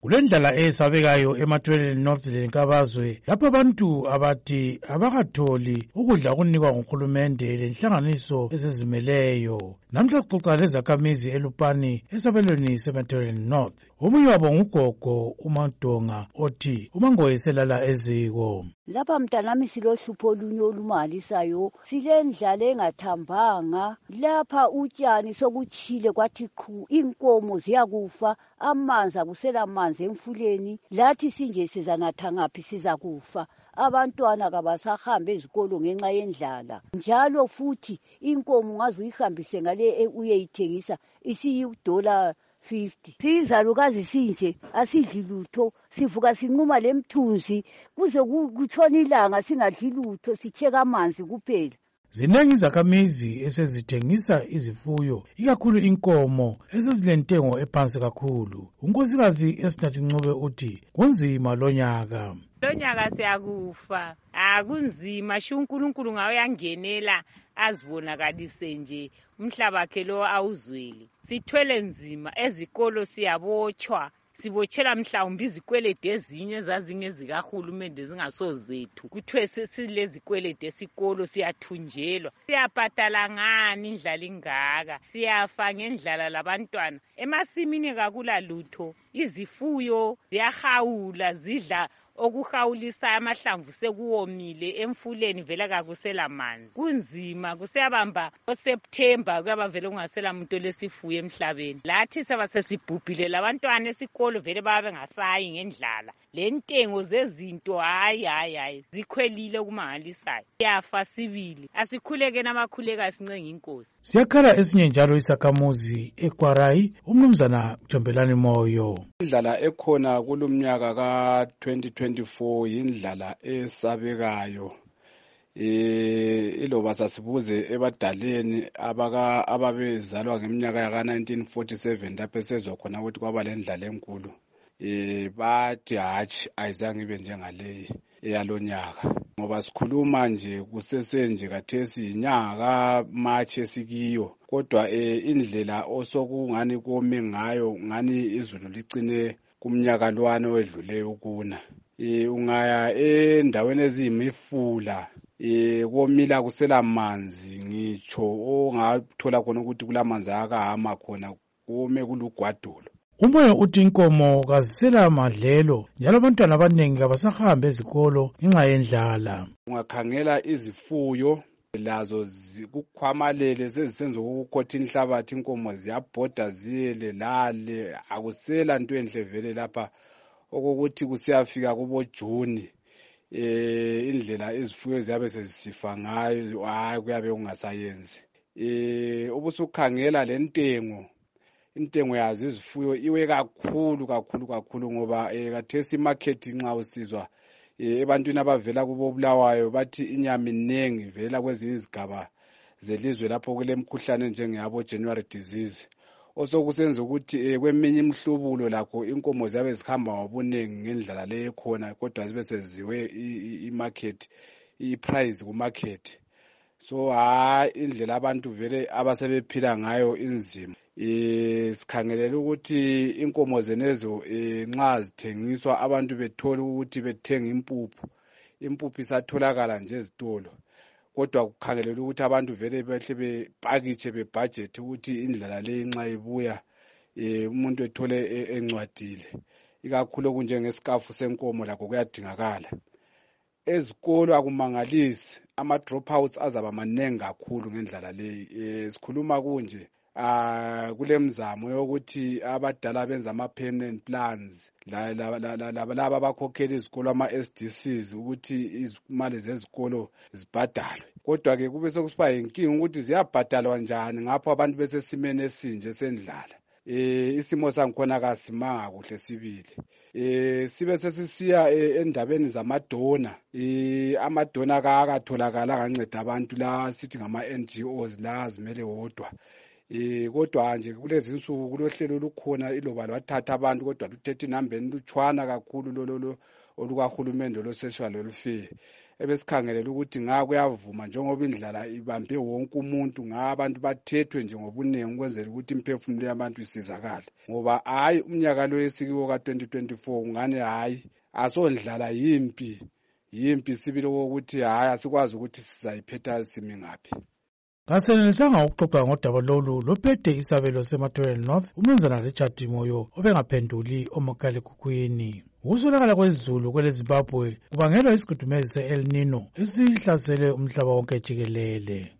Kulendlala esabekayo eMathweleni North leNkabazwe lapho abantu abathi abakatholi ukudla okunikwa nguhulumende lenhlanganiso ezizimeleyo. Namhla xoxa lezakhamizi eLupani esabelweni seMathweleni North. Omunye wabo ngugogo uMadonga othi umango eselala eziko. Lapha mntanami silohlupho olunye olumalisayo, silendlala engathambanga. Lapha utshani sokutshile kwathi qhu, inkomo ziyakufa, amanzi akusela manzi emfuleni, lathi sinje sizanatha ngaphi sizakufa. Abantwana kabasahambe ezikolo ngenxa yendlala. Njalo futhi inkomo ungaze uyihambise ngale uyeyithengisa isiyi$50. Sizalukazi sinje asidli lutho, sivuka sinquma lemthunzi kuze kutshona ilanga singadli lutho, sitsheka amanzi kuphela. Zinengi izakhamizi esezithengisa izifuyo, ikakhulu inkomo esezilentengo ephansi kakhulu. Unkosikazi Esinathi Ncube uthi kunzima lonyaka. Lonyaka siyakufa. Kunzima sho uNkulunkulu ngawe yangenela azibonakalise nje umhlaba wakhe lo awuzweli. Sithwele nzima ezikolo siyabotshwa. Sibotshela mhlawumbe izikwelede ezinye ezazingezikahulumende zingasozethu. Kuthiwe silezikwelede esikolo siyathunjelwa. Siyabhadala ngani indlala ingaka? Siyafa ngendlala labantwana. Emasimini kakula lutho. Izifuyo ziyahawula zidla okuhawulisa amahlamvu sekuwomile emfuleni vele kakusela manzi. Kunzima kuseyabamba oSeptember kuyaba vele kungasela muntu lesifuyo emhlabeni. Lathi seba sesibhubhile labantwana esikolo vele babe ngasayi ngendlala. Lentengo zezinto hayi zikhwelile kumangalisayo. Siyafa sibili. Asikhuleke namakhuleka sincenga inkosi. Siyakhala esinye njalo isakhamuzi eKwarai umnumzana Jombelani Moyo. Indlala ekhona kulumnyaka ka-2024 yindlala esabekayo. Iloba sasibuze ebadaleni ababezalwa ngeminyaka yaka 1947 lapho esezwa khona ukuthi kwaba lendlala enkulu. Bathi hatshi ayizange ibe njengaleyi eyalonyaka. Ngoba sikhuluma nje kusesenje kathesi inyanga March esikiyo. Kodwa indlela osokungani kome ngayo ngani izulu licine kumnyaka lwana owedluleyo ukuna. Ungaya endaweni eziyimifula komila kusela manzi ngitsho ongathola khona ukuthi kulamanzi akahama khona kome kulugwadulo. Umoya uthi inkomo kazisela madlelo njalo abantwana abanengi abasahambe ezikolo ngenxa yendlala. Ungakhangela izifuyo lazo kukhwamalele sezisenza ukukhotha inhlabathi, inkomo ziyabhoda ziyele lale, akusela nto enhle vele lapha okokuthi kusiyafika kubo June indlela izifuyo ziyabe sezisifa ngayo kuyabe kungasayenzi. Ubusukhangela lentengo, intengo yazo izifuyo iwe kakhulu ngoba kathesi market nxa usizwa ebantwini abavela kubo Bulawayo bathi inyama inengi vela kwezinye izigaba zelizwe lapho kulemkhuhlane njengeyabo January disease. Osokusenza ukuthi kweminye imhlubulo lakho inkomo ziyabe zihamba ngobunengi ngendlela le ekhona kodwa zibe seziwe imarket iprice kumarket. So indlela abantu vele abasebephila ngayo inzima. Sikhangelela ukuthi inkomo zenezo nxa zithengiswa abantu bethola ukuthi bethenga impuphu isatholakala nje ezitolo. Kodwa kukhangelela ukuthi abantu vele behle bepakitshe bebudget ukuthi indlela le nxa ibuya umuntu ethole encwadile. Ikakhulu kunjengesikafu senkomo lakho kuyadingakala. Ezikolo akumangalisi ama dropouts azaba manengi kakhulu ngendlela leyi. Sikhuluma kunje kulemzamo yokuthi abadala benza ama permanent plans laba abakhokhela izikolo ama SDCs ukuthi izimali zezikolo zibhadalwe. Kodwa ke kube sokusiba inkinga ukuthi ziyabhadalwa njani ngapho abantu besesimene esinje sendlala. Isimo sangikhona kasimanga kuhle sibili. Sibe sesisiya endabeni zamadona. Amadona akatholakala anganceda abantu la sithi ngama NGOs la zimele wodwa. Kodwa nje kulezi insuku kulohlelo lukhona iloba lwathatha abantu kodwa luthethe inambeni lutshwana kakhulu lolo olukahulumende lo social welfare. ebesikhangelela ukuthi kuyavuma njengoba indlala ibambe wonke umuntu abantu bathethwe nje ngobunengi ukwenzela ukuthi imphefumulo yabantu isizakale ngoba hayi umnyaka lo esikiwo ka-2024 ungane hayi asondlala yimpi sibili ukuthi hayi asikwazi ukuthi sizayiphetha simi ngaphi. Kasenelisanga ukuxoxa ngodaba lolu lophethe isabelo seMathwele North uMnumzana Richard Moyo obengaphenduli omakhalekhukhwini. Ukuswelakala kwezulu kweleZimbabwe kubangelwa yisigudumezi se-El Nino esihlasele umhlaba wonke jikelele.